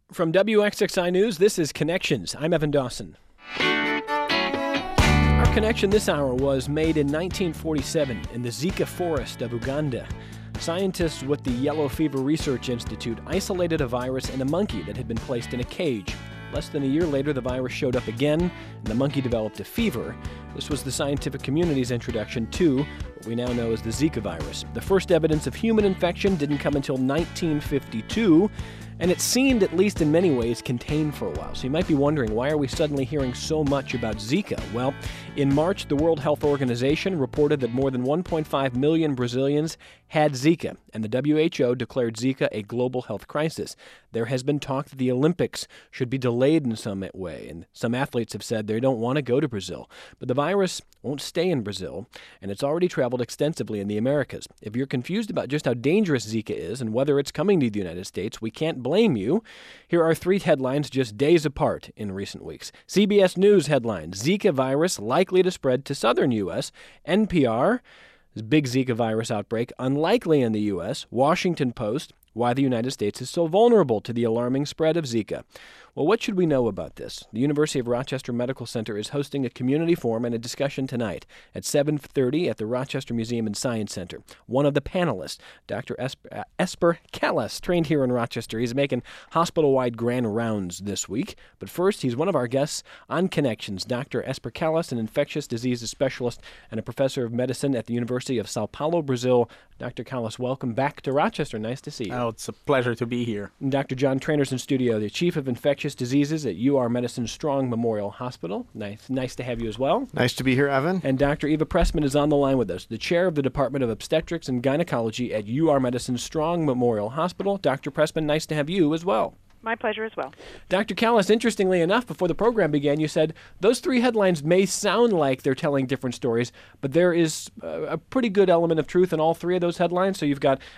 From WXXI News, this is Connections. I'm Evan Dawson. Our connection this hour was made in 1947 in the Zika forest of Uganda. Scientists with the Yellow Fever Research Institute isolated a virus in a monkey that had been placed in a cage. Less than a year later, the virus showed up again, and the monkey developed a fever. This was the scientific community's introduction to what we now know as the Zika virus. The first evidence of human infection didn't come until 1952, and it seemed, at least in many ways, contained for a while. So you might be wondering, why are we suddenly hearing so much about Zika? Well, in March, the World Health Organization reported that more than 1.5 million Brazilians had Zika, and the WHO declared Zika a global health crisis. There has been talk that the Olympics should be delayed in some way, and some athletes have said they don't want to go to Brazil. But the virus won't stay in Brazil, and it's already traveled extensively in the Americas. If you're confused about just how dangerous Zika is and whether it's coming to the United States, we can't blame you. Here are three headlines just days apart in recent weeks. CBS News headline: Zika virus likely to spread to southern U.S. NPR: big Zika virus outbreak unlikely in the U.S. Washington Post: why the United States is so vulnerable to the alarming spread of Zika. Well, what should we know about this? The University of Rochester Medical Center is hosting a community forum and a discussion tonight at 7:30 at the Rochester Museum and Science Center. One of the panelists, Dr. Esper Callas, trained here in Rochester. He's making hospital-wide grand rounds this week. But first, he's one of our guests on Connections. Dr. Esper Callas, an infectious diseases specialist and a professor of medicine at the University of Sao Paulo, Brazil. Dr. Callas, welcome back to Rochester. Nice to see you. Oh, it's a pleasure to be here. And Dr. John Trainer's in studio, the Chief of Infectious Diseases at UR Medicine Strong Memorial Hospital. Nice to have you as well. Nice to be here, Evan. And Dr. Eva Pressman is on the line with us, the Chair of the Department of Obstetrics and Gynecology at UR Medicine Strong Memorial Hospital. Dr. Pressman, nice to have you as well. My pleasure as well. Dr. Callas, interestingly enough, before the program began, you said those three headlines may sound like they're telling different stories, but there is a pretty good element of truth in all three of those headlines. So you've got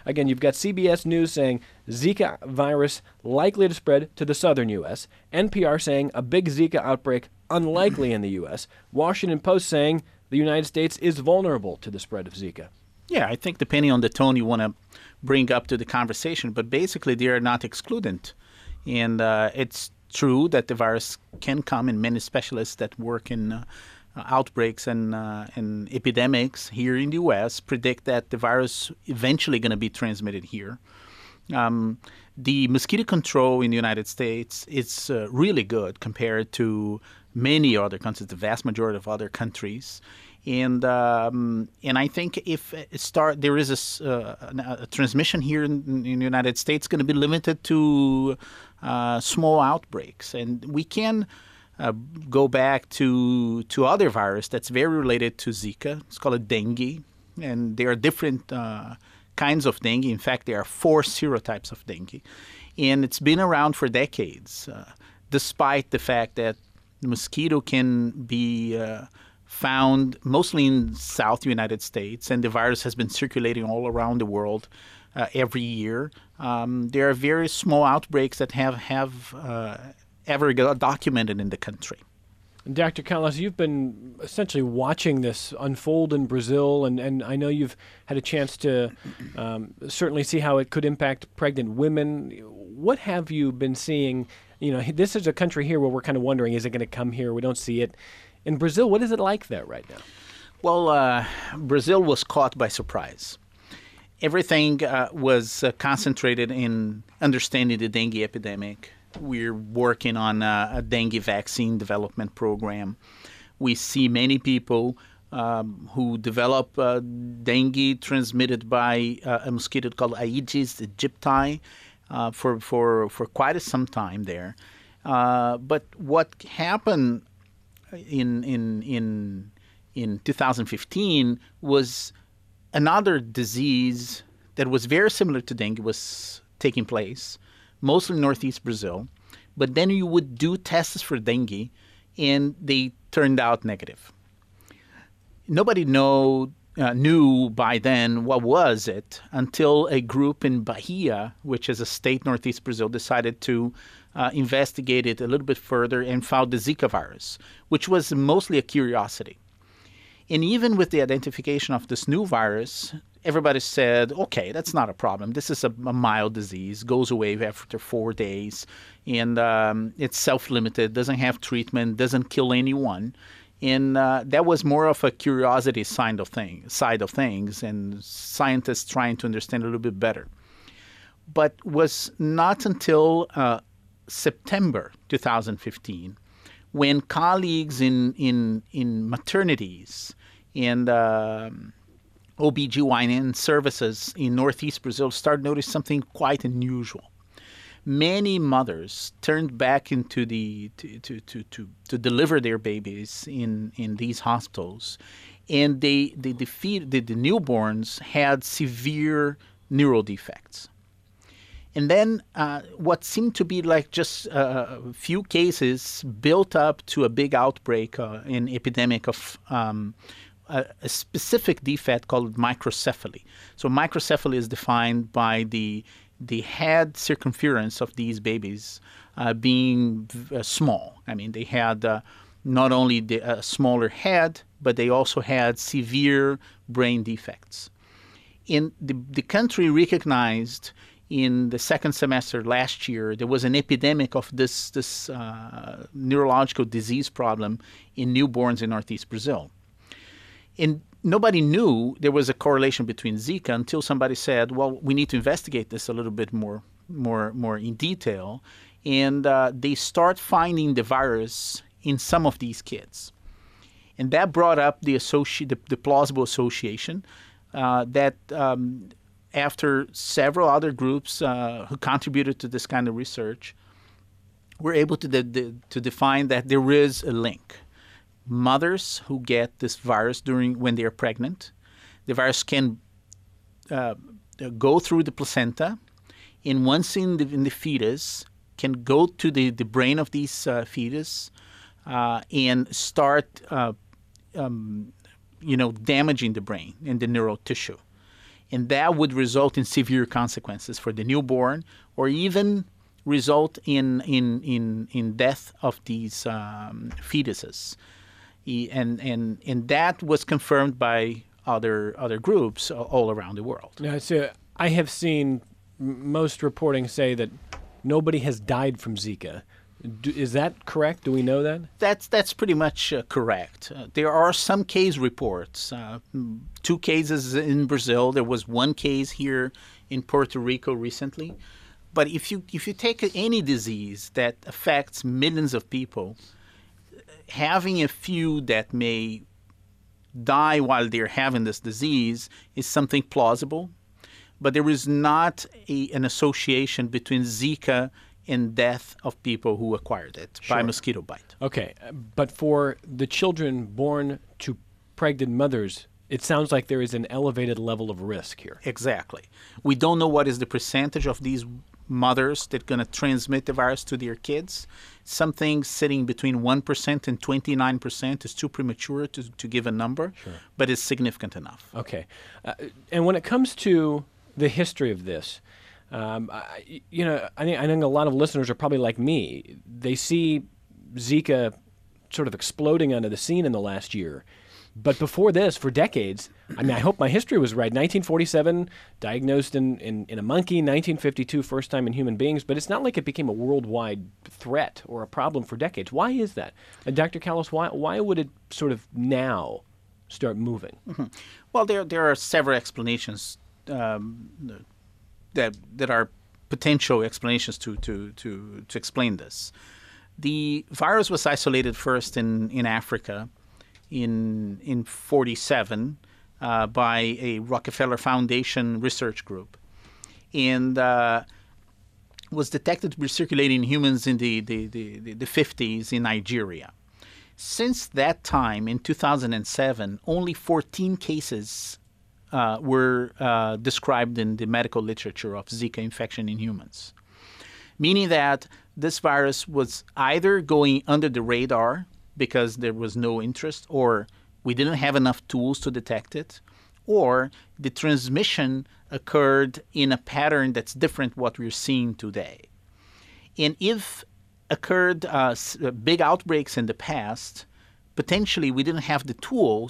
CBS News saying Zika virus likely to spread to the southern U.S., NPR saying a big Zika outbreak unlikely in the U.S., Washington Post saying the United States is vulnerable to the spread of Zika. Yeah, I think depending on the tone you want to bring up to the conversation, but basically they are not excluded. And it's true that the virus can come, and many specialists that work in outbreaks and epidemics here in the U.S. predict that the virus eventually going to be transmitted here. The mosquito control in the United States is really good compared to many other countries, the vast majority of other countries. And I think if there is a transmission here in the United States, going to be limited to small outbreaks, and we can go back to other virus that's very related to Zika. It's called dengue, and there are different kinds of dengue. In fact, there are 4 serotypes of dengue, and it's been around for decades, despite the fact that the mosquito can be found mostly in South United States, and the virus has been circulating all around the world every year. There are very small outbreaks that have ever documented in the country. Dr. Callas, you've been essentially watching this unfold in Brazil, and I know you've had a chance to certainly see how it could impact pregnant women. What have you been seeing? You know, this is a country here where we're kind of wondering, is it going to come here? We don't see it. In Brazil, what is it like there right now? Well, Brazil was caught by surprise. Everything was concentrated in understanding the dengue epidemic. We're working on a dengue vaccine development program. We see many people who develop dengue transmitted by a mosquito called Aedes aegypti for quite some time there. But what happened in 2015 was another disease that was very similar to dengue was taking place, mostly in northeast Brazil. But then you would do tests for dengue, and they turned out negative. Nobody knew by then what was it until a group in Bahia, which is a state northeast Brazil, decided to investigate it a little bit further and found the Zika virus, which was mostly a curiosity. And even with the identification of this new virus, everybody said, okay, that's not a problem. This is a mild disease, goes away after 4 days, and it's self-limited, doesn't have treatment, doesn't kill anyone. And that was more of a curiosity side of things, and scientists trying to understand a little bit better. But was not until September 2015 when colleagues in maternities and OBGYN services in Northeast Brazil started noticing something quite unusual. Many mothers turned back into to deliver their babies in these hospitals, and the newborns had severe neural defects. And then what seemed to be like just a few cases built up to a big outbreak, an epidemic of a specific defect called microcephaly. So microcephaly is defined by the head circumference of these babies being small. I mean, they had not only a smaller head, but they also had severe brain defects. In the country recognized in the second semester last year, there was an epidemic of this neurological disease problem in newborns in Northeast Brazil. And nobody knew there was a correlation between Zika until somebody said, well, we need to investigate this a little bit more in detail. And they start finding the virus in some of these kids. And that brought up the plausible association that after several other groups who contributed to this kind of research were able to define that there is a link. Mothers who get this virus when they are pregnant, the virus can go through the placenta, and once in the fetus, can go to the brain of these fetus and start damaging the brain and the neural tissue. And that would result in severe consequences for the newborn, or even result in death of these fetuses. And that was confirmed by other groups all around the world. Now, so I have seen most reporting say that nobody has died from Zika. Is that correct? Do we know that? That's pretty much correct. There are some case reports. 2 cases in Brazil. There was 1 case here in Puerto Rico recently. But if you take any disease that affects millions of people, having a few that may die while they're having this disease is something plausible. But there is not an association between Zika and death of people who acquired it by mosquito bite. Okay, but for the children born to pregnant mothers, it sounds like there is an elevated level of risk here. Exactly. We don't know what is the percentage of these mothers that are going to transmit the virus to their kids. Something sitting between 1% and 29% is too premature to give a number, but it's significant enough. Okay. And when it comes to the history of this, I think a lot of listeners are probably like me. They see Zika sort of exploding onto the scene in the last year. But before this, for decades, I hope my history was right. 1947, diagnosed in a monkey. 1952, first time in human beings. But it's not like it became a worldwide threat or a problem for decades. Why is that? Dr. Kallos, why would it sort of now start moving? Mm-hmm. Well, there are several explanations that are potential explanations to explain this. The virus was isolated first in Africa in 1947 by a Rockefeller Foundation research group, and was detected to be circulating in humans in the 50s in Nigeria. Since that time, in 2007, only 14 cases were described in the medical literature of Zika infection in humans, meaning that this virus was either going under the radar because there was no interest, or we didn't have enough tools to detect it, or the transmission occurred in a pattern that's different what we're seeing today. And if occurred big outbreaks in the past, potentially we didn't have the tools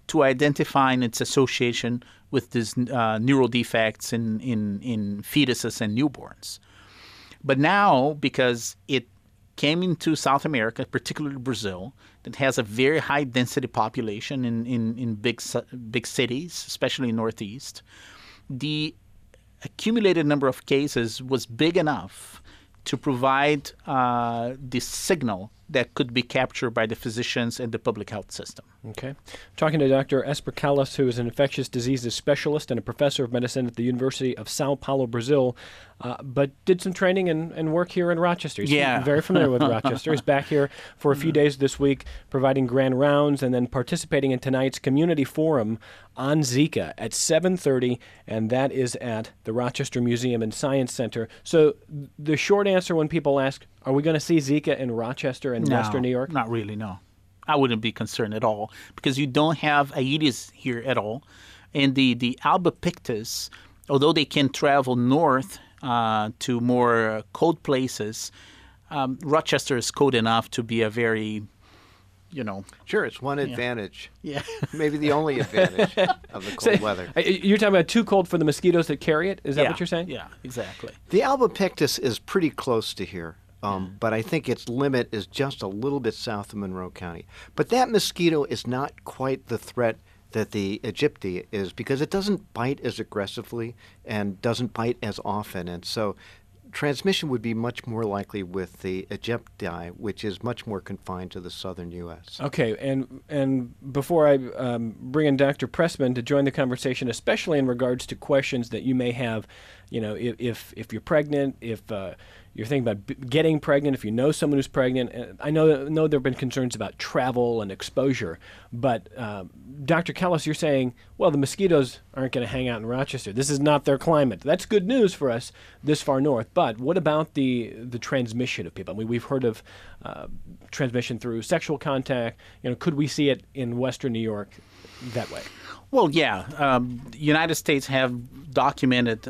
to identifying its association with these neural defects in fetuses and newborns. But now, because it came into South America, particularly Brazil, that has a very high density population in big cities, especially Northeast, the accumulated number of cases was big enough to provide this signal that could be captured by the physicians and the public health system. Okay. Talking to Dr. Esper Callas, who is an infectious diseases specialist and a professor of medicine at the University of Sao Paulo, Brazil, but did some training and work here in Rochester. He's very familiar with Rochester. He's back here for a few days this week, providing grand rounds and then participating in tonight's community forum on Zika at 7:30, and that is at the Rochester Museum and Science Center. So the short answer when people ask, are we going to see Zika in Rochester and Western New York? Not really, no. I wouldn't be concerned at all because you don't have Aedes here at all. And the Albopictus, although they can travel north to more cold places, Rochester is cold enough to be a very, Sure, it's one advantage. Yeah. Maybe the only advantage of the cold weather. You're talking about too cold for the mosquitoes that carry it? Is that what you're saying? Yeah, exactly. The Albopictus is pretty close to here. But I think its limit is just a little bit south of Monroe County. But that mosquito is not quite the threat that the Aegypti is because it doesn't bite as aggressively and doesn't bite as often. And so transmission would be much more likely with the Aegypti, which is much more confined to the southern U.S. Okay, and before I bring in Dr. Pressman to join the conversation, especially in regards to questions that you may have, if you're pregnant, if you're thinking about getting pregnant, if you know someone who's pregnant. I know there have been concerns about travel and exposure, but Dr. Callas, you're saying, well, the mosquitoes aren't going to hang out in Rochester. This is not their climate. That's good news for us this far north. But what about the transmission of people? I mean, we've heard of transmission through sexual contact. Could we see it in Western New York that way? Well, yeah. The United States have documented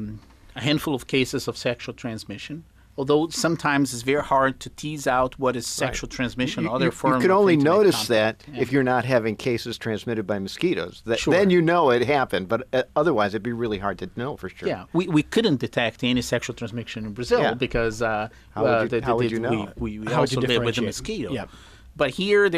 a handful of cases of sexual transmission, although sometimes it's very hard to tease out what is sexual transmission. You can only notice that if you're not having cases transmitted by mosquitoes. Then you know it happened, but otherwise it'd be really hard to know for sure. Yeah, we couldn't detect any sexual transmission in Brazil because how would you know? We also live with the mosquito. Yeah. But here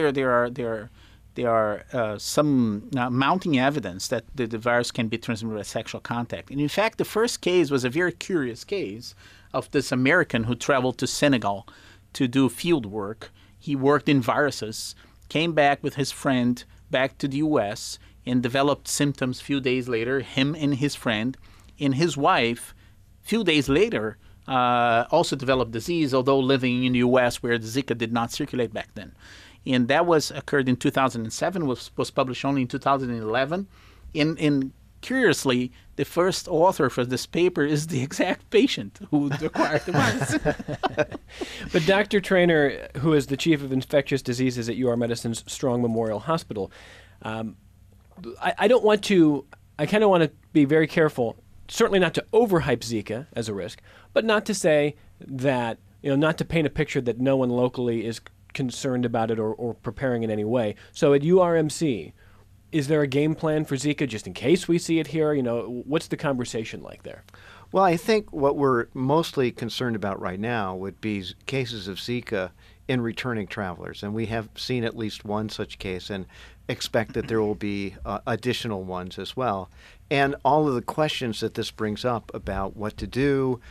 there are some mounting evidence that the virus can be transmitted by sexual contact. And in fact, the first case was a very curious case of this American who traveled to Senegal to do field work. He worked in viruses, came back with his friend back to the U.S., and developed symptoms a few days later, him and his friend. And his wife, a few days later, also developed disease, although living in the U.S. where the Zika did not circulate back then. And that occurred in 2007, was published only in 2011. And curiously, the first author for this paper is the exact patient who acquired the virus. But Dr. Traynor, who is the chief of infectious diseases at UR Medicine's Strong Memorial Hospital, I kind of want to be very careful, certainly not to overhype Zika as a risk, but not to say that, not to paint a picture that no one locally is concerned about it or preparing in any way. So at URMC, is there a game plan for Zika just in case we see it here? What's the conversation like there? Well, I think what we're mostly concerned about right now would be cases of Zika in returning travelers. And we have seen at least one such case and expect that there will be additional ones as well. And all of the questions that this brings up about what to do,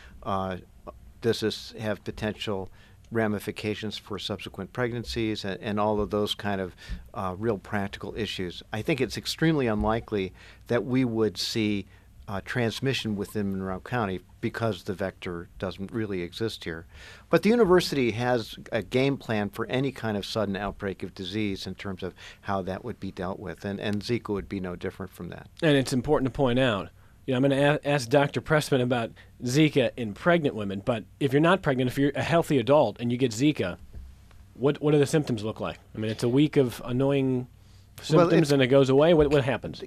does this have potential ramifications for subsequent pregnancies and all of those kind of real practical issues. I think it's extremely unlikely that we would see transmission within Monroe County because the vector doesn't really exist here. But the university has a game plan for any kind of sudden outbreak of disease in terms of how that would be dealt with, and Zika would be no different from that. And it's important to point out, I'm going to ask Dr. Pressman about Zika in pregnant women, but if you're not pregnant, if you're a healthy adult and you get Zika, what do the symptoms look like? I mean, it's a week of annoying symptoms and it goes away. What happens?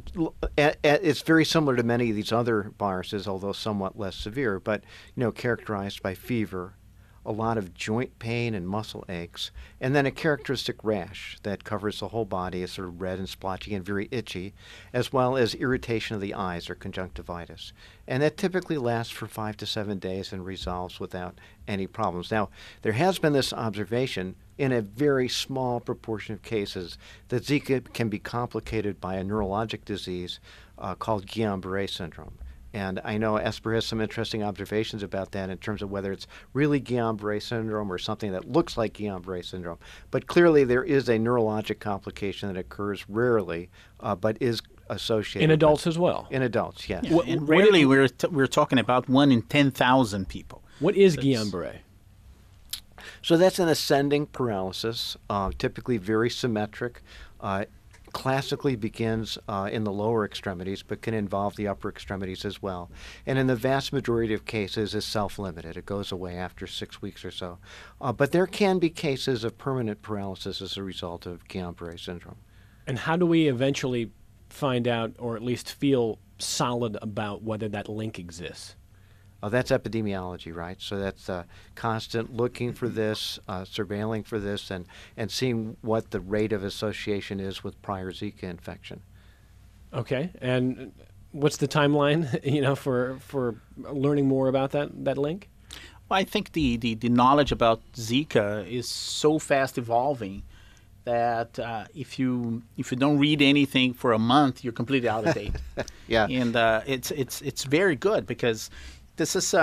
It's very similar to many of these other viruses, although somewhat less severe, but characterized by fever, a lot of joint pain and muscle aches, and then a characteristic rash that covers the whole body. It's sort of red and splotchy and very itchy, as well as irritation of the eyes or conjunctivitis. And that typically lasts for 5 to 7 days and resolves without any problems. Now, there has been this observation in a very small proportion of cases that Zika can be complicated by a neurologic disease called Guillain-Barré syndrome. And I know Esper has some interesting observations about that in terms of whether it's really Guillain-Barré syndrome or something that looks like Guillain-Barré syndrome. But clearly there is a neurologic complication that occurs rarely, but is associated in adults as well. In adults, yes. Yeah, and rarely we're talking about 1 in 10,000 people. What is Guillain-Barré? So that's an ascending paralysis, typically very symmetric. Classically begins in the lower extremities, but can involve the upper extremities as well. And in the vast majority of cases is self-limited. It goes away after 6 weeks or so. But there can be cases of permanent paralysis as a result of Guillain-Barré syndrome. And how do we eventually find out, or at least feel solid about whether that link exists? That's epidemiology, right? So that's constant looking for this, surveilling for this, and seeing what the rate of association is with prior Zika infection. Okay, and what's the timeline, for learning more about that link? Well, I think the knowledge about Zika is so fast evolving that if you don't read anything for a month, you're completely out of date. Yeah, and it's very good because this is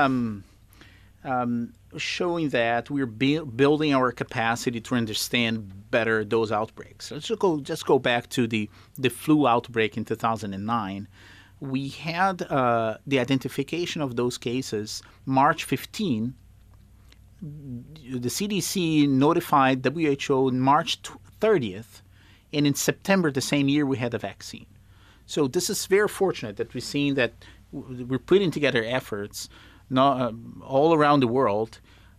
showing that we're building our capacity to understand better those outbreaks. Let's just go back to the flu outbreak in 2009. We had the identification of those cases March 15. The CDC notified WHO on March 30th, and in September the same year we had a vaccine. So this is very fortunate that we're seeing that we're putting together efforts all around the world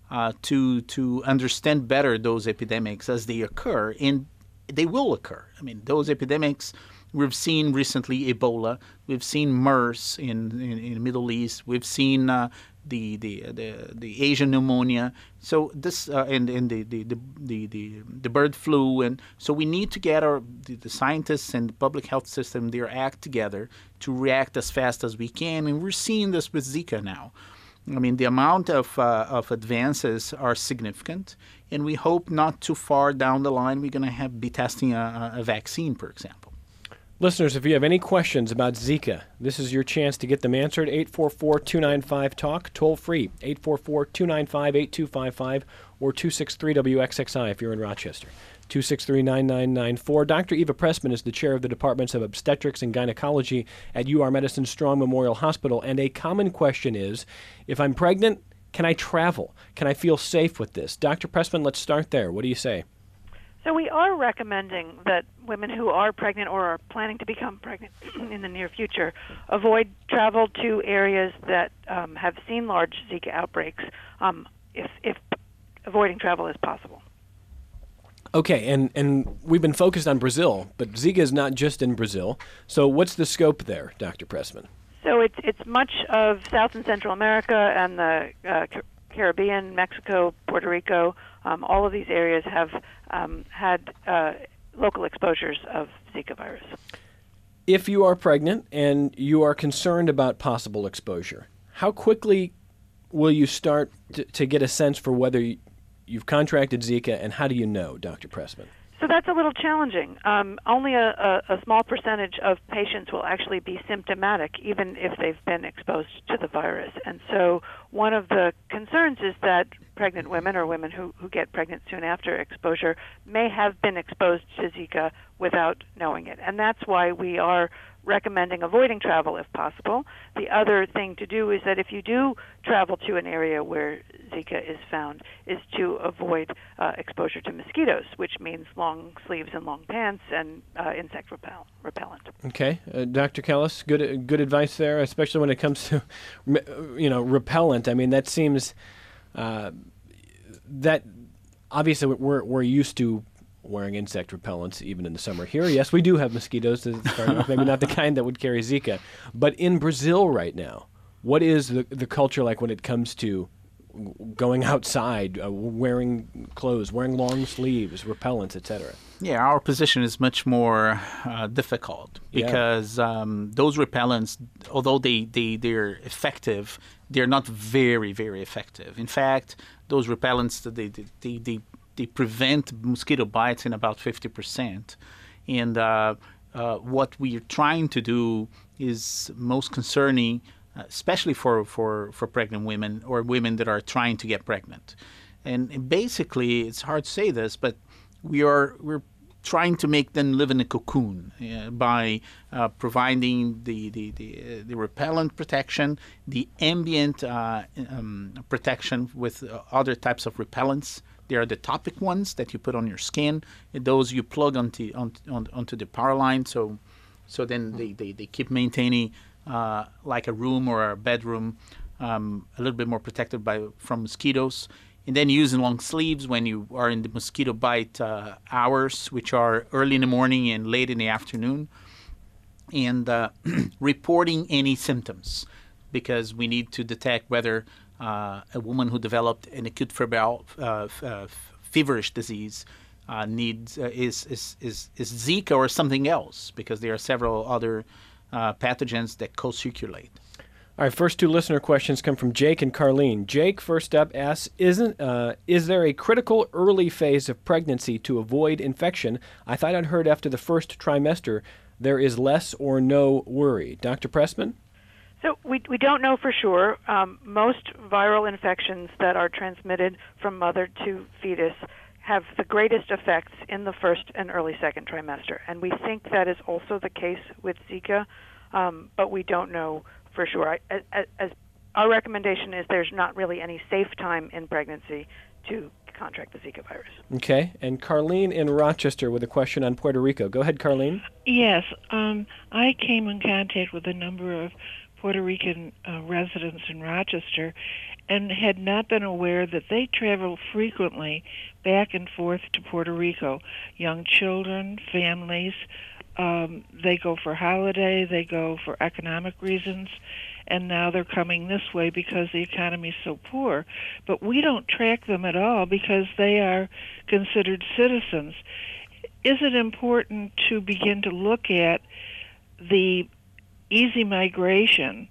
to understand better those epidemics as they occur, and they will occur. I mean, those epidemics, we've seen recently Ebola, we've seen MERS in the Middle East, we've seen the Asian pneumonia. So this and the bird flu, and so we need to get the scientists and the public health system their act together to react as fast as we can, and we're seeing this with Zika now. I mean, the amount of advances are significant, and we hope not too far down the line we're going to be testing a vaccine, for example. Listeners, if you have any questions about Zika, this is your chance to get them answered. 844-295-TALK, toll free, 844-295-8255, or 263-WXXI if you're in Rochester, 263-9994. Dr. Eva Pressman is the chair of the Departments of Obstetrics and Gynecology at UR Medicine Strong Memorial Hospital, and a common question is, if I'm pregnant, can I travel? Can I feel safe with this? Dr. Pressman, let's start there. What do you say? So we are recommending that women who are pregnant or are planning to become pregnant in the near future avoid travel to areas that have seen large Zika outbreaks if avoiding travel is possible. Okay, and we've been focused on Brazil, but Zika is not just in Brazil. So what's the scope there, Dr. Pressman? So it's much of South and Central America and the Caribbean, Mexico, Puerto Rico. All of these areas have had local exposures of Zika virus. If you are pregnant and you are concerned about possible exposure, how quickly will you start to get a sense for whether you've contracted Zika, and how do you know, Dr. Pressman? So that's a little challenging. Only a small percentage of patients will actually be symptomatic, even if they've been exposed to the virus. And so one of the concerns is that pregnant women or women who get pregnant soon after exposure may have been exposed to Zika without knowing it. And that's why we are recommending avoiding travel if possible. The other thing to do is that if you do travel to an area where Zika is found, is to avoid exposure to mosquitoes, which means long sleeves and long pants and insect repellent. Okay, Dr. Kellis, good advice there, especially when it comes to repellent. I mean, that seems that obviously we're used to wearing insect repellents even in the summer. Here, yes, we do have mosquitoes, maybe not the kind that would carry Zika. But in Brazil right now, what is the culture like when it comes to going outside, wearing clothes, wearing long sleeves, repellents, etc.? Yeah, our position is much more difficult because those repellents, although they're effective, they're not very, very effective. In fact, those repellents, they prevent mosquito bites in about 50%. And what we are trying to do is most concerning, especially for pregnant women or women that are trying to get pregnant. And basically, it's hard to say this, but we're trying to make them live in a cocoon by providing the repellent protection, the ambient protection with other types of repellents. There are the topic ones that you put on your skin. Those you plug onto the power line, so then they keep maintaining like a room or a bedroom a little bit more protected from mosquitoes. And then using long sleeves when you are in the mosquito bite hours, which are early in the morning and late in the afternoon. And reporting any symptoms, because we need to detect whether a woman who developed an acute feverish disease is Zika or something else, because there are several other pathogens that co-circulate. All right, first two listener questions come from Jake and Carlene. Jake, first up, asks, is there a critical early phase of pregnancy to avoid infection? I thought I'd heard after the first trimester there is less or no worry. Dr. Pressman? So we don't know for sure. Most viral infections that are transmitted from mother to fetus have the greatest effects in the first and early second trimester. And we think that is also the case with Zika, but we don't know for sure. As our recommendation is there's not really any safe time in pregnancy to contract the Zika virus. Okay. And Carlene in Rochester with a question on Puerto Rico. Go ahead, Carlene. Yes. I came in contact with a number of Puerto Rican residents in Rochester and had not been aware that they travel frequently back and forth to Puerto Rico. Young children, families, they go for holiday, they go for economic reasons, and now they're coming this way because the economy is so poor. But we don't track them at all because they are considered citizens. Is it important to begin to look at the easy migration?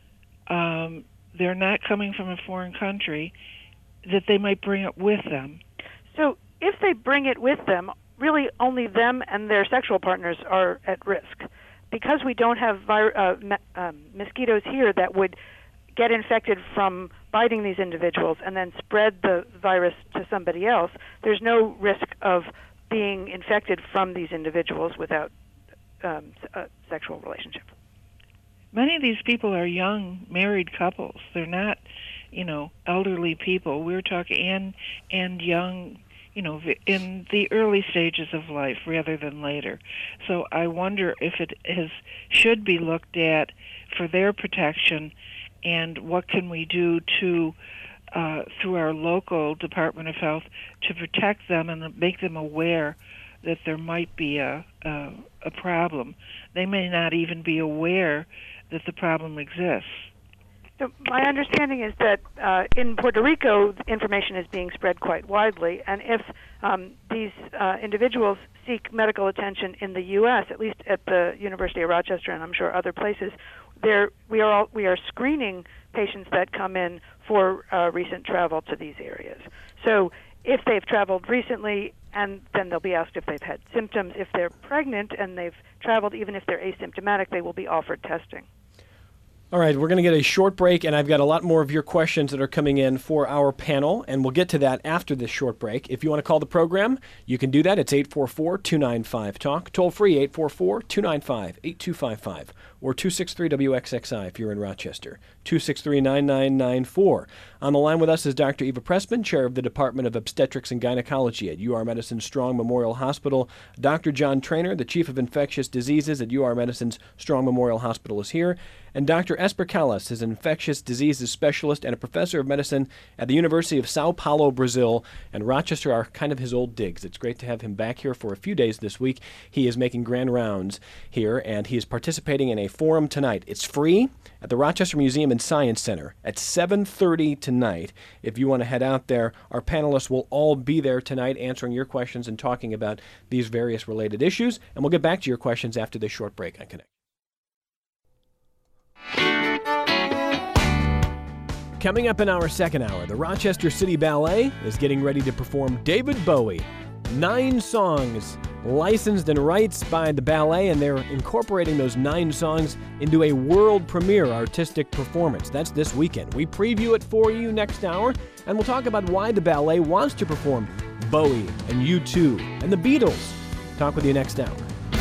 They're not coming from a foreign country, that they might bring it with them. So if they bring it with them, really only them and their sexual partners are at risk. Because we don't have mosquitoes here that would get infected from biting these individuals and then spread the virus to somebody else, there's no risk of being infected from these individuals without a sexual relationship. Many of these people are young married couples. They're not, elderly people. We're talking and young, in the early stages of life rather than later. So I wonder if it should be looked at for their protection, and what can we do to through our local Department of Health to protect them and make them aware that there might be a problem. They may not even be aware that the problem exists. So my understanding is that in Puerto Rico, information is being spread quite widely, and if these individuals seek medical attention in the U.S., at least at the University of Rochester, and I'm sure other places, we are screening patients that come in for recent travel to these areas. So if they've traveled recently, and then they'll be asked if they've had symptoms. If they're pregnant and they've traveled, even if they're asymptomatic, they will be offered testing. All right, we're going to get a short break, and I've got a lot more of your questions that are coming in for our panel, and we'll get to that after this short break. If you want to call the program, you can do that. It's 844-295-TALK, toll-free 844-295-8255, or 263-WXXI if you're in Rochester, 263-9994. On the line with us is Dr. Eva Pressman, chair of the Department of Obstetrics and Gynecology at UR Medicine Strong Memorial Hospital. Dr. John Trainer, the chief of infectious diseases at UR Medicine's Strong Memorial Hospital, is here. And Dr. Esper Callas is an infectious diseases specialist and a professor of medicine at the University of Sao Paulo, Brazil. And Rochester are kind of his old digs. It's great to have him back here for a few days this week. He is making grand rounds here, and he is participating in a forum tonight. It's free at the Rochester Museum Common Science Center at 7:30 tonight. If you want to head out there, our panelists will all be there tonight answering your questions and talking about these various related issues. And we'll get back to your questions after this short break on Connect. Coming up in our second hour, the Rochester City Ballet is getting ready to perform David Bowie. 9 songs licensed and rights by the ballet, and they're incorporating those 9 songs into a world premiere artistic performance. That's this weekend. We preview it for you next hour, and we'll talk about why the ballet wants to perform Bowie and U2 and the Beatles. Talk with you next hour.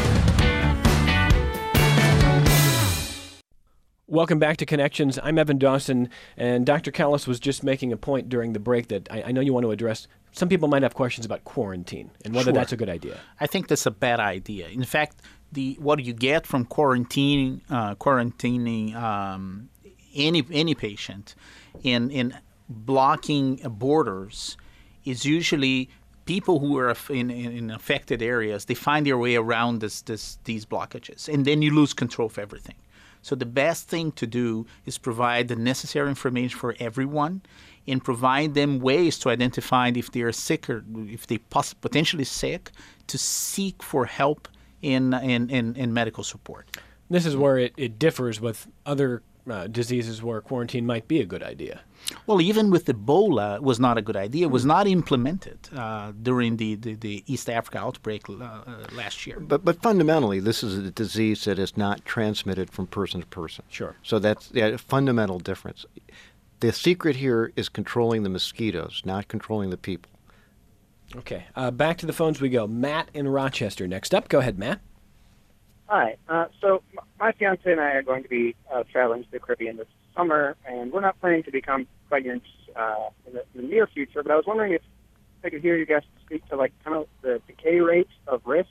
Welcome back to Connections. I'm Evan Dawson, and Dr. Callis was just making a point during the break that I know you want to address. Some people might have questions about quarantine and whether that's a good idea. I think that's a bad idea. In fact, what you get from quarantining any patient in blocking borders is usually people who are in affected areas. They find their way around these blockages, and then you lose control of everything. So the best thing to do is provide the necessary information for everyone and provide them ways to identify if they are sick or if they potentially sick, to seek for help in medical support. This is where it differs with other diseases where quarantine might be a good idea. Well, even with Ebola, it was not a good idea. It was not implemented during the East Africa outbreak last year. But fundamentally, this is a disease that is not transmitted from person to person. Sure. So that's a fundamental difference. The secret here is controlling the mosquitoes, not controlling the people. Okay. Back to the phones we go. Matt in Rochester next up. Go ahead, Matt. Hi. So my fiance and I are going to be traveling to the Caribbean this summer, and we're not planning to become pregnant in the near future. But I was wondering if I could hear you guys speak to kind of the decay rate of risk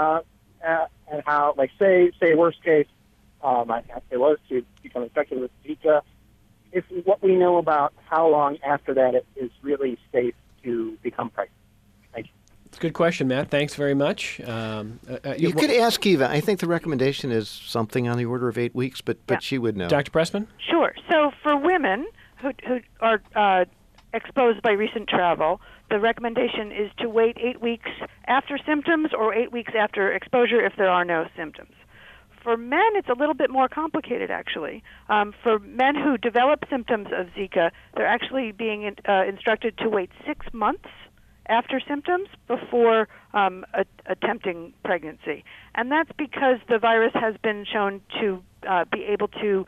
and how, say worst case, my fiance was to become infected with Zika. If what we know about how long after that it is really safe to become pregnant. Thank you. It's a good question, Matt. Thanks very much. You could ask Eva. I think the recommendation is something on the order of 8 weeks, but she would know. Dr. Pressman? Sure. So for women who are exposed by recent travel, the recommendation is to wait 8 weeks after symptoms or 8 weeks after exposure if there are no symptoms. For men, it's a little bit more complicated, actually. For men who develop symptoms of Zika, they're actually being instructed to wait 6 months after symptoms before attempting pregnancy. And that's because the virus has been shown to be able to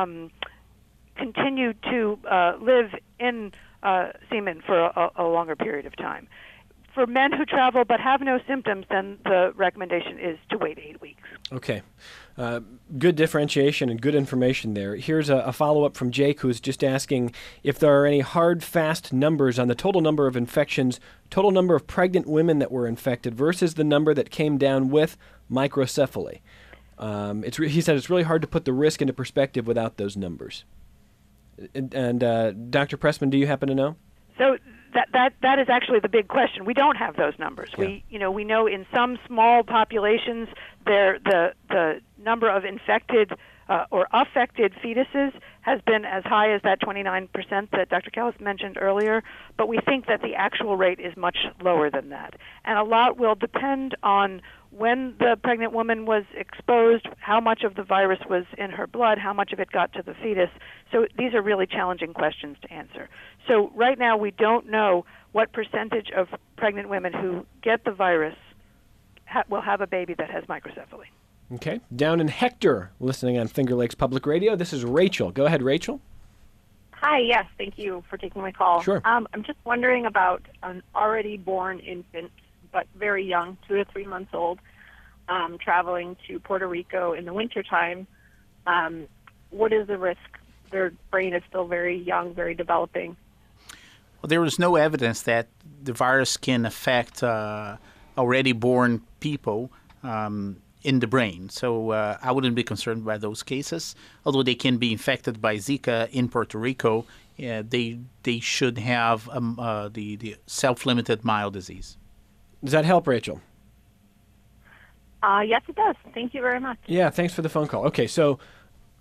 continue to live in semen for a longer period of time. For men who travel but have no symptoms, then the recommendation is to wait 8 weeks. Okay. Good differentiation and good information there. Here's a follow-up from Jake, who's just asking if there are any hard, fast numbers on the total number of infections, total number of pregnant women that were infected versus the number that came down with microcephaly. He said it's really hard to put the risk into perspective without those numbers. And Dr. Pressman, do you happen to know? So that is actually the big question. We don't have those numbers. Yeah. We know in some small populations the number of infected or affected fetuses has been as high as that 29% that Dr. Callis mentioned earlier, but we think that the actual rate is much lower than that. And a lot will depend on when the pregnant woman was exposed, how much of the virus was in her blood, how much of it got to the fetus. So these are really challenging questions to answer. So right now we don't know what percentage of pregnant women who get the virus will have a baby that has microcephaly. Okay. Down in Hector, listening on Finger Lakes Public Radio, this is Rachel. Go ahead, Rachel. Hi, yes, thank you for taking my call. Sure. I'm just wondering about an already born infant, but very young, 2 to 3 months old, traveling to Puerto Rico in the wintertime. What is the risk? Their brain is still very young, very developing. Well, there is no evidence that the virus can affect already born people in the brain. So I wouldn't be concerned by those cases. Although they can be infected by Zika in Puerto Rico, they should have the self-limited mild disease. Does that help, Rachel? Yes, it does. Thank you very much. Yeah, thanks for the phone call. Okay, so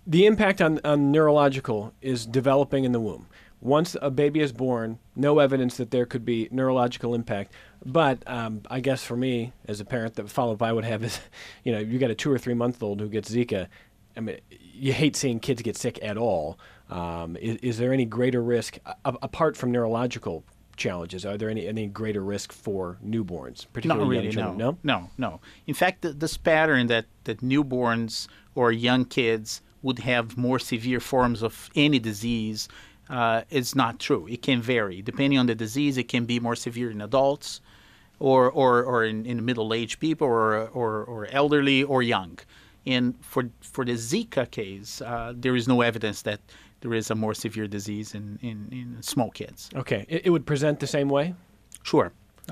The impact on neurological is developing in the womb. Once a baby is born, no evidence that there could be neurological impact. But I guess for me, as a parent, the follow-up I would have is, you got a 2 or 3 month old who gets Zika. I mean, you hate seeing kids get sick at all. Is there any greater risk, apart from neurological challenges? Are there any greater risk for newborns, particularly young children? No. In fact, this pattern that newborns or young kids would have more severe forms of any disease is not true. It can vary. Depending on the disease, it can be more severe in adults or in middle-aged people or elderly or young. And for the Zika case, there is no evidence that there is a more severe disease in small kids. Okay. It would present the same way? Sure.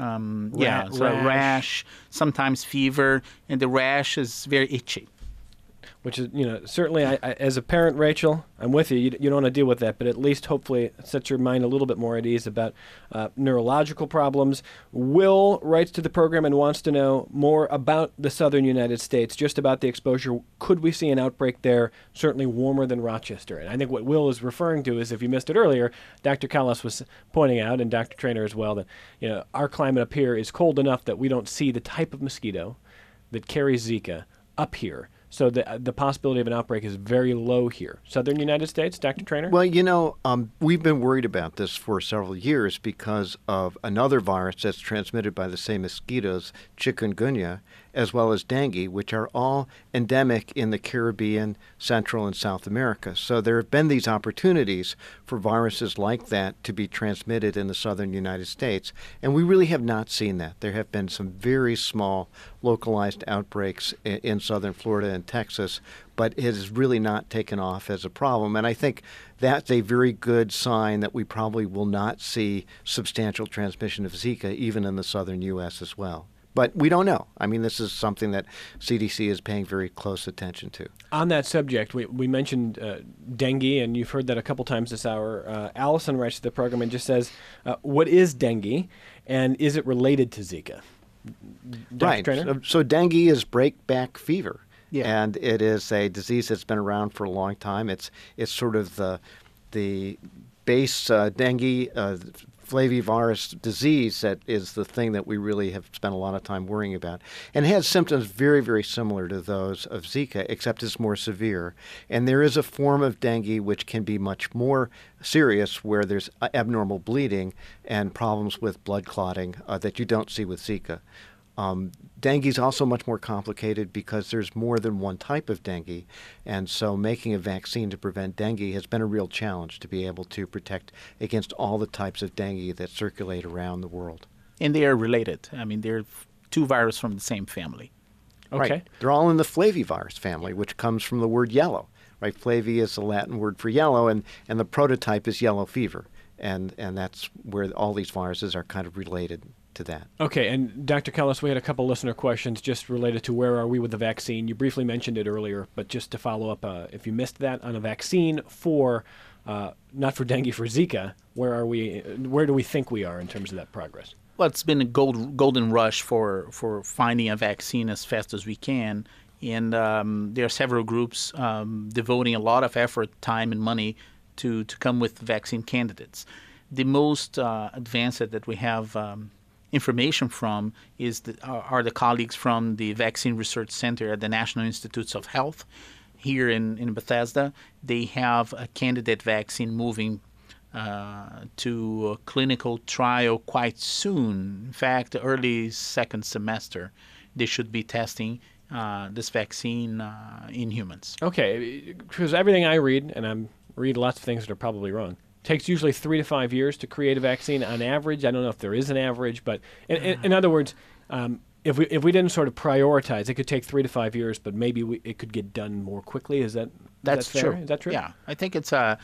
Rash, sometimes fever, and the rash is very itchy. Which is, certainly, I, as a parent, Rachel, I'm with you. You don't want to deal with that, but at least hopefully it sets your mind a little bit more at ease about neurological problems. Will writes to the program and wants to know more about the southern United States, just about the exposure. Could we see an outbreak there, certainly warmer than Rochester? And I think what Will is referring to is, if you missed it earlier, Dr. Callas was pointing out, and Dr. Traynor as well, that our climate up here is cold enough that we don't see the type of mosquito that carries Zika up here. So the possibility of an outbreak is very low here. Southern United States, Dr. Traynor? Well, we've been worried about this for several years because of another virus that's transmitted by the same mosquitoes, chikungunya, as well as dengue, which are all endemic in the Caribbean, Central, and South America. So there have been these opportunities for viruses like that to be transmitted in the southern United States, and we really have not seen that. There have been some very small localized outbreaks in southern Florida and Texas, but it has really not taken off as a problem. And I think that's a very good sign that we probably will not see substantial transmission of Zika even in the southern U.S. as well. But we don't know. I mean, this is something that CDC is paying very close attention to. On that subject, we mentioned dengue, and you've heard that a couple times this hour. Allison writes to the program and just says, what is dengue, and is it related to Zika? Right. So dengue is break-back fever. Yeah. And it is a disease that's been around for a long time. It's sort of the base dengue flavivirus disease that is the thing that we really have spent a lot of time worrying about. And it has symptoms very, very similar to those of Zika, except it's more severe. And there is a form of dengue which can be much more serious, where there's abnormal bleeding and problems with blood clotting that you don't see with Zika. Dengue is also much more complicated because there's more than one type of dengue, and so making a vaccine to prevent dengue has been a real challenge to be able to protect against all the types of dengue that circulate around the world. And they are related. I mean, they're two viruses from the same family. Okay. Right. They're all in the flavivirus family, which comes from the word yellow. Right? Flavi is the Latin word for yellow, and the prototype is yellow fever, and that's where all these viruses are kind of related to that. Okay, and Dr. Callas, we had a couple listener questions just related to where are we with the vaccine. You briefly mentioned it earlier, but just to follow up, if you missed that, on a vaccine for, not for dengue, for Zika, where are we? Where do we think we are in terms of that progress? Well, it's been a golden rush for finding a vaccine as fast as we can, and there are several groups devoting a lot of effort, time, and money to come with vaccine candidates. The most advanced that we have information from are the colleagues from the Vaccine Research Center at the National Institutes of Health here in Bethesda. They have a candidate vaccine moving to a clinical trial quite soon. In fact, early second semester, they should be testing this vaccine in humans. Okay, because everything I read, and I read lots of things that are probably wrong, takes usually 3 to 5 years to create a vaccine on average. I don't know if there is an average, but in other words, if we didn't sort of prioritize, it could take 3 to 5 years, but maybe it could get done more quickly. That's fair? True. Is that true? Yeah, I think it's a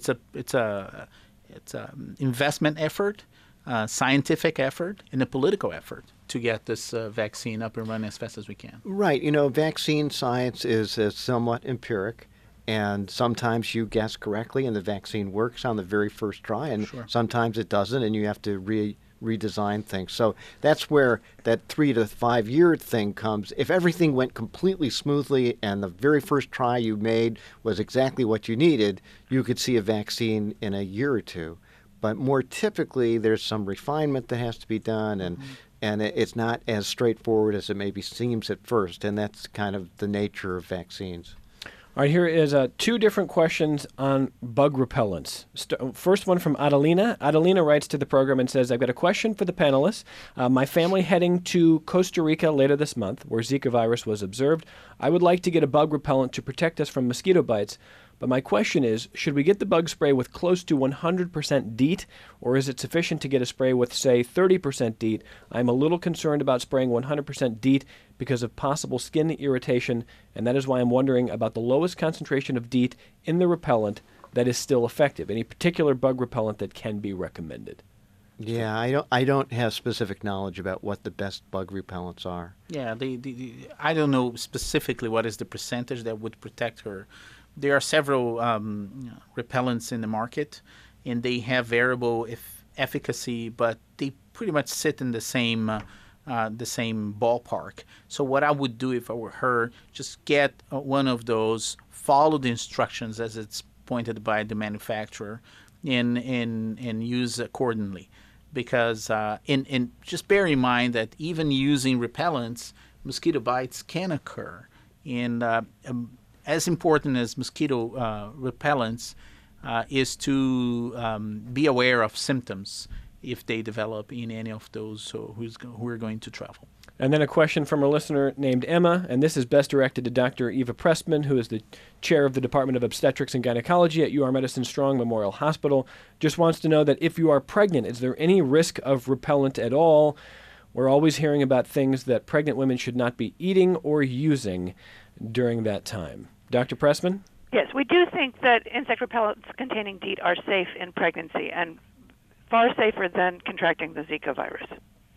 investment effort, scientific effort, and a political effort to get this vaccine up and running as fast as we can. Right. Vaccine science is somewhat empiric. And sometimes you guess correctly and the vaccine works on the very first try, and Sure. Sometimes it doesn't, and you have to redesign things. So that's where that 3 to 5 year thing comes. If everything went completely smoothly and the very first try you made was exactly what you needed, you could see a vaccine in a year or two. But more typically, there's some refinement that has to be done, and it's not as straightforward as it maybe seems at first, and that's kind of the nature of vaccines. All right, here is 2 different questions on bug repellents. First one from Adelina. Adelina writes to the program and says, I've got a question for the panelists. My family heading to Costa Rica later this month, where Zika virus was observed. I would like to get a bug repellent to protect us from mosquito bites. But my question is, should we get the bug spray with close to 100% DEET, or is it sufficient to get a spray with, say, 30% DEET? I'm a little concerned about spraying 100% DEET because of possible skin irritation, and that is why I'm wondering about the lowest concentration of DEET in the repellent that is still effective. Any particular bug repellent that can be recommended? Yeah, I don't have specific knowledge about what the best bug repellents are. Yeah, I don't know specifically what is the percentage that would protect her. There are several repellents in the market, and they have variable efficacy, but they pretty much sit in the same ballpark. So what I would do if I were her, just get one of those, follow the instructions as it's pointed by the manufacturer, and use accordingly. Because and just bear in mind that even using repellents, mosquito bites can occur, and as important as mosquito repellents is to be aware of symptoms if they develop in any of those who are going to travel. And then a question from a listener named Emma, and this is best directed to Dr. Eva Pressman, who is the chair of the Department of Obstetrics and Gynecology at UR Medicine Strong Memorial Hospital. Just wants to know that if you are pregnant, is there any risk of repellent at all? We're always hearing about things that pregnant women should not be eating or using during that time. Dr. Pressman? Yes, we do think that insect repellents containing DEET are safe in pregnancy and far safer than contracting the Zika virus.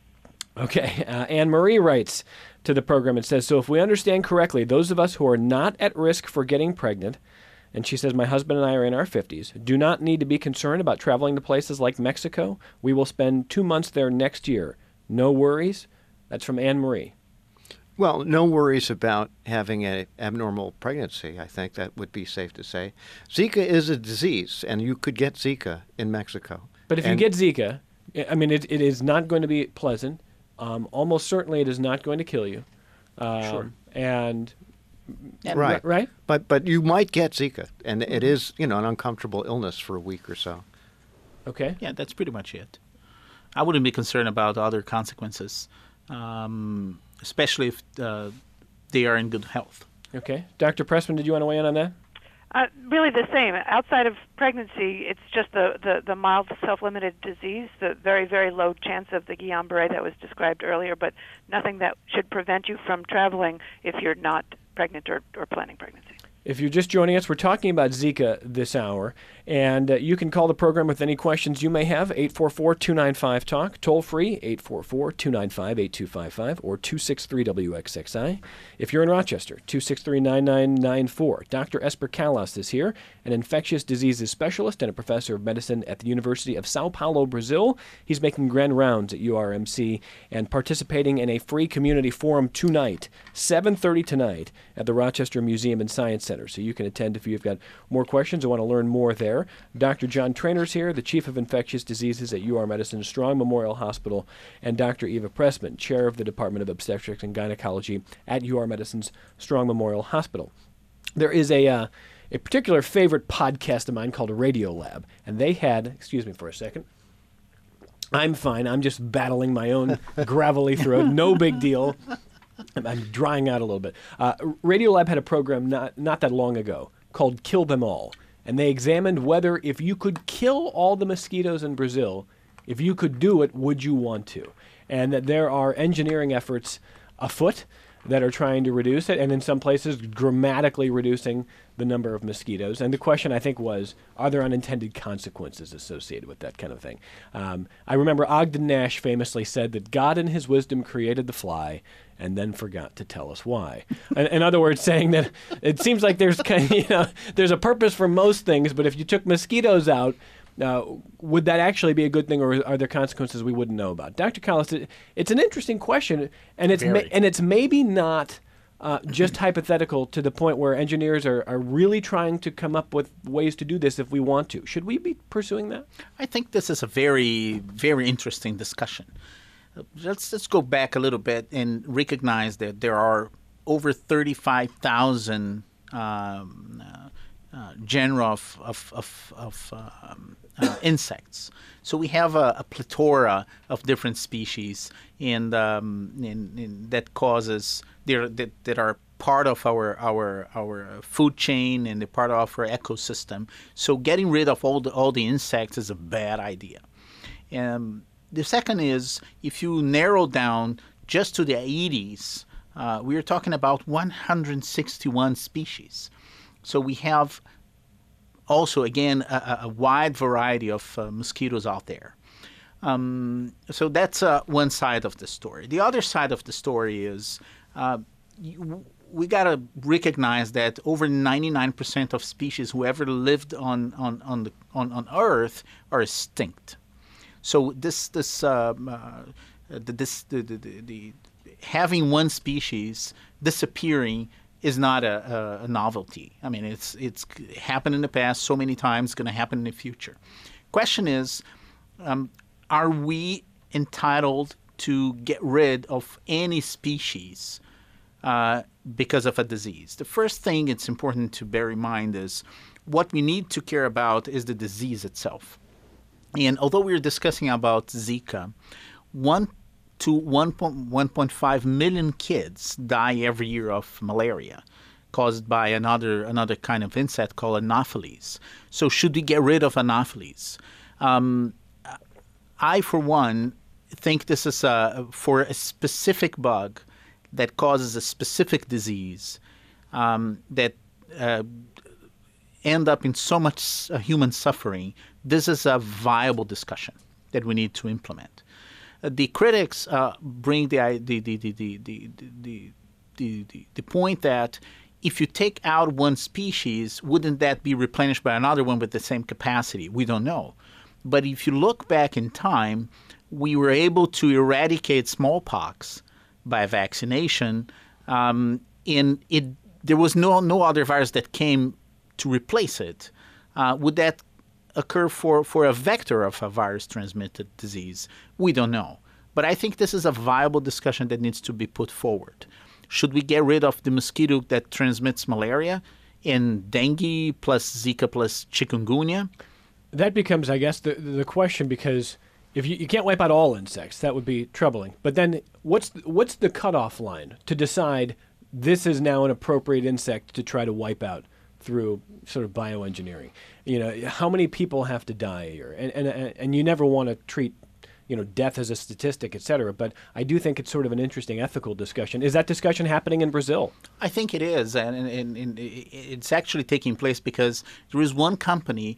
Okay. Anne Marie writes to the program and says, so if we understand correctly, those of us who are not at risk for getting pregnant, and she says, my husband and I are in our 50s, do not need to be concerned about traveling to places like Mexico. We will spend 2 months there next year. No worries. That's from Anne Marie. Well, no worries about having an abnormal pregnancy. I think that would be safe to say. Zika is a disease, and you could get Zika in Mexico. But if you get Zika, I mean, it is not going to be pleasant. Almost certainly it is not going to kill you. Sure. And right. Right? But you might get Zika, and it is, an uncomfortable illness for a week or so. Okay. Yeah, that's pretty much it. I wouldn't be concerned about other consequences. Especially if they are in good health. Okay. Dr. Pressman, did you want to weigh in on that? Really the same. Outside of pregnancy, it's just the mild self-limited disease, the very, very low chance of the Guillain-Barré that was described earlier, but nothing that should prevent you from traveling if you're not pregnant or planning pregnancy. If you're just joining us, we're talking about Zika this hour, and you can call the program with any questions you may have, 844-295-TALK, toll-free, 844-295-8255, or 263-WXXI. If you're in Rochester, 263-9994. Dr. Esper Callas is here, an infectious diseases specialist and a professor of medicine at the University of Sao Paulo, Brazil. He's making grand rounds at URMC and participating in a free community forum tonight, 7:30 tonight, at the Rochester Museum and Science Center. So you can attend if you've got more questions or want to learn more there. Dr. John Trainer's here, the Chief of Infectious Diseases at UR Medicine Strong Memorial Hospital, and Dr. Eva Pressman, Chair of the Department of Obstetrics and Gynecology at UR Medicine's Strong Memorial Hospital. There is a particular favorite podcast of mine called Radiolab, and they had, excuse me for a second, I'm fine, I'm just battling my own gravelly throat, no big deal. I'm drying out a little bit. Radiolab had a program not that long ago called Kill Them All, and they examined whether if you could kill all the mosquitoes in Brazil, if you could do it, would you want to? And that there are engineering efforts afoot that are trying to reduce it, and in some places dramatically reducing the number of mosquitoes. And the question, I think, was, are there unintended consequences associated with that kind of thing? I remember Ogden Nash famously said that God in his wisdom created the fly and then forgot to tell us why. In other words, saying that it seems like there's there's a purpose for most things, but if you took mosquitoes out, would that actually be a good thing, or are there consequences we wouldn't know about? Dr. Collis, it's an interesting question, and it's maybe not just hypothetical to the point where engineers are really trying to come up with ways to do this if we want to. Should we be pursuing that? I think this is a very, very interesting discussion. Let's go back a little bit and recognize that there are over 35,000 genera of insects. So we have a plethora of different species, and that causes that are part of our food chain and they're part of our ecosystem. So getting rid of all the insects is a bad idea. The second is, if you narrow down just to the Aedes, we are talking about 161 species. So we have also, again, a wide variety of mosquitoes out there. So that's one side of the story. The other side of the story is we got to recognize that over 99% of species who ever lived on Earth are extinct. So having one species disappearing is not a novelty. I mean, it's happened in the past so many times, going to happen in the future. Question is, are we entitled to get rid of any species because of a disease? The first thing it's important to bear in mind is what we need to care about is the disease itself. And although we're discussing about Zika, 1 to 1.5 million kids die every year of malaria caused by another kind of insect called Anopheles. So should we get rid of Anopheles? I, for one, think this is for a specific bug that causes a specific disease that end up in so much human suffering. This is a viable discussion that we need to implement. The critics bring the point that if you take out one species, wouldn't that be replenished by another one with the same capacity? We don't know. But if you look back in time, we were able to eradicate smallpox by vaccination, and there was no other virus that came to replace it. Would that occur for a vector of a virus-transmitted disease? We don't know. But I think this is a viable discussion that needs to be put forward. Should we get rid of the mosquito that transmits malaria and dengue plus Zika plus chikungunya? That becomes, I guess, the question, because if you can't wipe out all insects, that would be troubling. But then what's the cutoff line to decide this is now an appropriate insect to try to wipe out through sort of bioengineering? You know, how many people have to die here? And you never want to treat, death as a statistic, et cetera. But I do think it's sort of an interesting ethical discussion. Is that discussion happening in Brazil? I think it is. And it's actually taking place because there is one company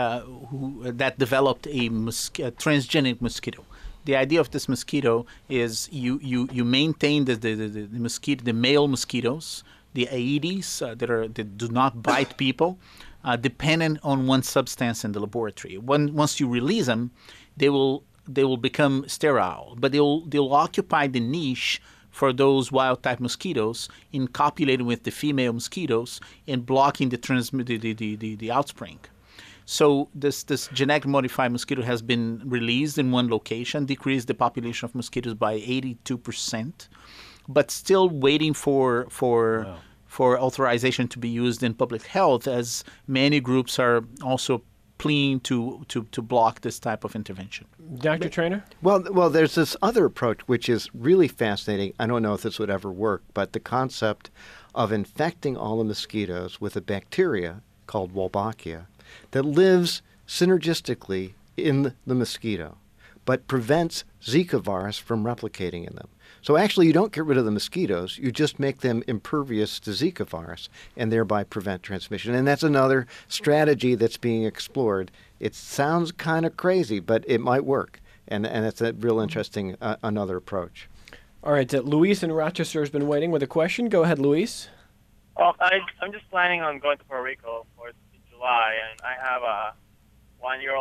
that developed a transgenic mosquito. The idea of this mosquito is you maintain the mosquito, the male mosquitoes, the Aedes that do not bite people, dependent on one substance in the laboratory. Once you release them, they will become sterile, but they'll occupy the niche for those wild type mosquitoes in copulating with the female mosquitoes and blocking the outspring. So this genetically modified mosquito has been released in one location, decreased the population of mosquitoes by 82%, but still waiting for authorization to be used in public health, as many groups are also pleading to block this type of intervention. Dr. Traynor? Well, there's this other approach which is really fascinating. I don't know if this would ever work, but the concept of infecting all the mosquitoes with a bacteria called Wolbachia that lives synergistically in the mosquito, but prevents Zika virus from replicating in them. So actually, you don't get rid of the mosquitoes. You just make them impervious to Zika virus and thereby prevent transmission. And that's another strategy that's being explored. It sounds kind of crazy, but it might work. And it's a real interesting another approach. All right. Luis in Rochester has been waiting with a question. Go ahead, Luis. Well, I'm just planning on going to Puerto Rico for July, and I have a 1-year-old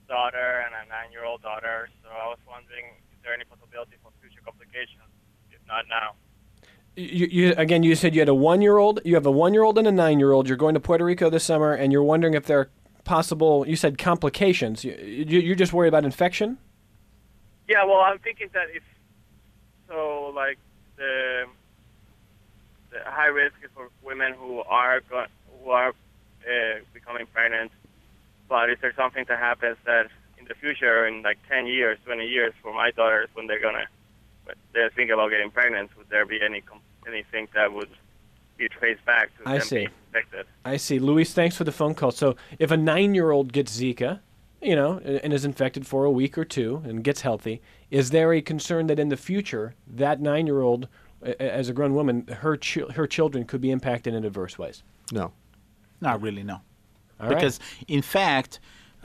daughter and a 9-year-old daughter. So I was wondering, is there any possibility for future complications? If not now. You said you had a 1-year-old. You have a 1-year-old and a 9-year-old. You're going to Puerto Rico this summer, and you're wondering if there are possible. You said complications. You're just worried about infection. Yeah, well, I'm thinking that like the high risk is for women who are becoming pregnant. But is there something that happens that in the future, in like 10 years, 20 years, for my daughters, when they're thinking about getting pregnant, would there be anything that would be traced back to them being infected? I see. Luis, thanks for the phone call. So if a 9-year-old gets Zika, and is infected for a week or two and gets healthy, is there a concern that in the future that 9-year-old, as a grown woman, her children could be impacted in adverse ways? No. Not really, no. All because, in fact,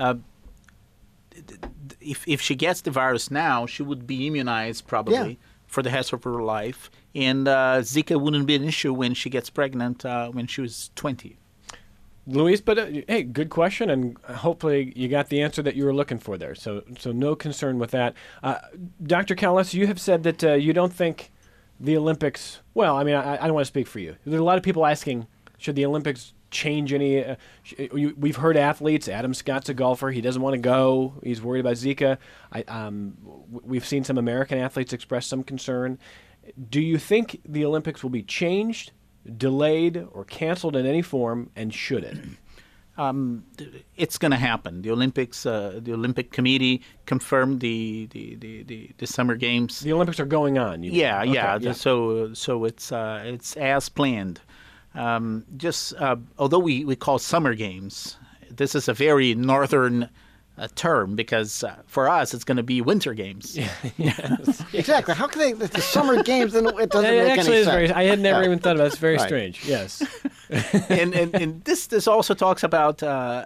if she gets the virus now, she would be immunized probably for the rest of her life. And Zika wouldn't be an issue when she gets pregnant when she was 20. Luis, but hey, good question, and hopefully you got the answer that you were looking for there. So no concern with that. Dr. Callas, you have said that you don't think the Olympics. Well, I mean, I don't want to speak for you. There are a lot of people asking, should the Olympics change any? We've heard athletes. Adam Scott's a golfer. He doesn't want to go. He's worried about Zika. We've seen some American athletes express some concern. Do you think the Olympics will be changed, delayed, or canceled in any form, and should it? It's going to happen. The Olympics, the Olympic Committee confirmed the Summer Games. The Olympics are going on. Yeah. So it's as planned. Although we call Summer Games, this is a very northern term because for us it's going to be Winter Games. Yes. Exactly. How can the Summer Games? Then it doesn't make any sense. I had never even thought about it. It's very strange. Yes. and this also talks about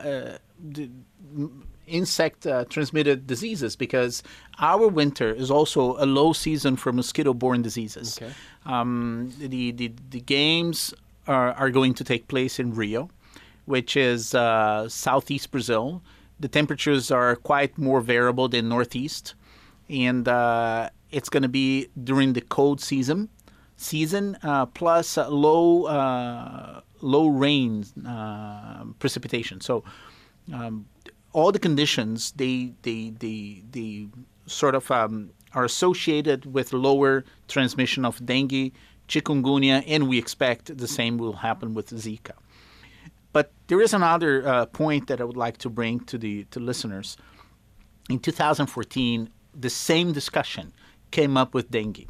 insect transmitted diseases because our winter is also a low season for mosquito-borne diseases. Okay. The games are going to take place in Rio, which is southeast Brazil. The temperatures are quite more variable than northeast, and it's going to be during the cold season plus low rain precipitation. So all the conditions they sort of are associated with lower transmission of dengue, chikungunya, and we expect the same will happen with Zika. But there is another point that I would like to bring to the listeners. In 2014, the same discussion came up with dengue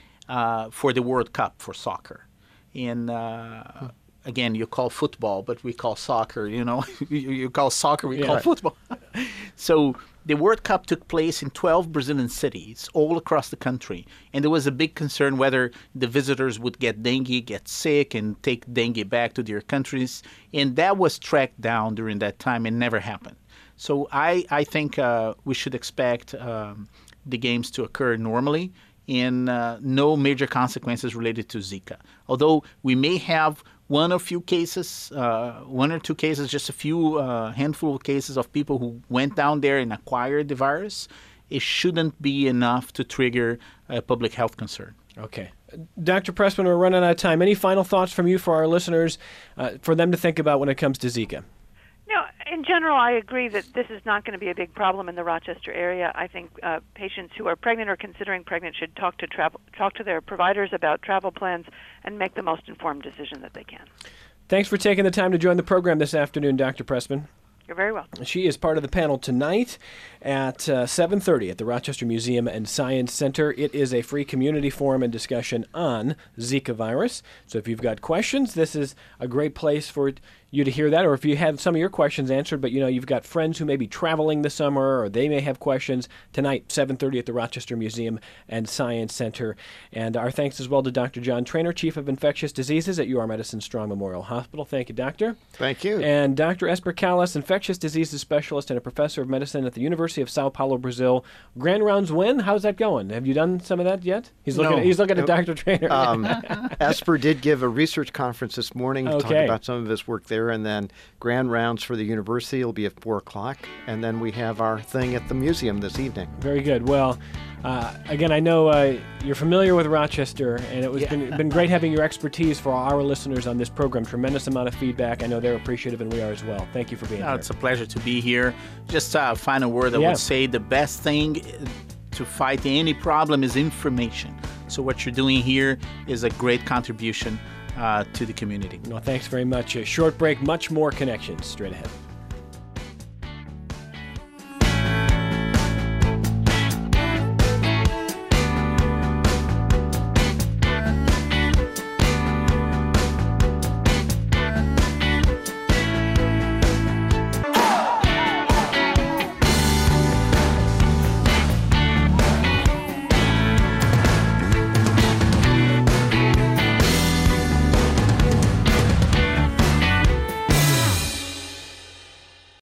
for the World Cup for soccer. And again, you call football, but we call soccer. You call soccer, we call football. So the World Cup took place in 12 Brazilian cities all across the country. And there was a big concern whether the visitors would get dengue, get sick, and take dengue back to their countries. And that was tracked down during that time and never happened. So I think we should expect the games to occur normally and no major consequences related to Zika. Although we may have one or two cases, just a few handful of cases of people who went down there and acquired the virus, it shouldn't be enough to trigger a public health concern. Okay. Dr. Pressman, we're running out of time. Any final thoughts from you for our listeners, for them to think about when it comes to Zika? No, in general, I agree that this is not going to be a big problem in the Rochester area. I think patients who are pregnant or considering pregnant should talk to their providers about travel plans and make the most informed decision that they can. Thanks for taking the time to join the program this afternoon, Dr. Pressman. You're very welcome. She is part of the panel tonight at 7:30 at the Rochester Museum and Science Center. It is a free community forum and discussion on Zika virus. So if you've got questions, this is a great place for you to hear that. Or if you have some of your questions answered, but you've got friends who may be traveling this summer or they may have questions, tonight, 7:30 at the Rochester Museum and Science Center. And our thanks as well to Dr. John Trainer, Chief of Infectious Diseases at UR Medicine Strong Memorial Hospital. Thank you, Doctor. Thank you. And Dr. Esper Callas, Infectious Diseases Specialist and a Professor of Medicine at the University of Sao Paulo, Brazil. Grand Rounds win? How's that going? Have you done some of that yet? He's looking at Dr. Trainer. Esper did give a research conference this morning to talk about some of his work there. there, and then grand rounds for the university will be at 4 o'clock, and then we have our thing at the museum this evening. Very good. Well, again, I know you're familiar with Rochester, and it was been great having your expertise for our listeners on this program. Tremendous amount of feedback. I know they're appreciative, and we are as well. Thank you for being here. It's a pleasure to be here. Just a final word, I would say the best thing to fight any problem is information. So what you're doing here is a great contribution to the community. Well, thanks very much. A short break, much more connections straight ahead.